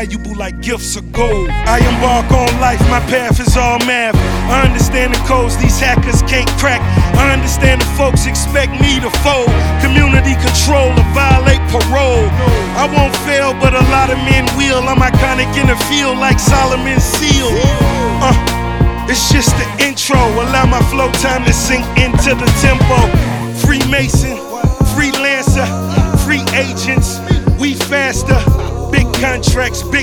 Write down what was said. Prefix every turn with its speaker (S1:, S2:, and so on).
S1: valuable like gifts of gold. I embark on life, my path is all math. I understand the codes these hackers can't crack. I understand the folks expect me to fold. Community control or violate parole. I won't fail, but a lot of men will. I'm iconic in the field like Solomon's seal. It's just the intro. Allow my flow time to sink into the tempo. Freemason, freelancer, free agents. We faster. Big contracts, big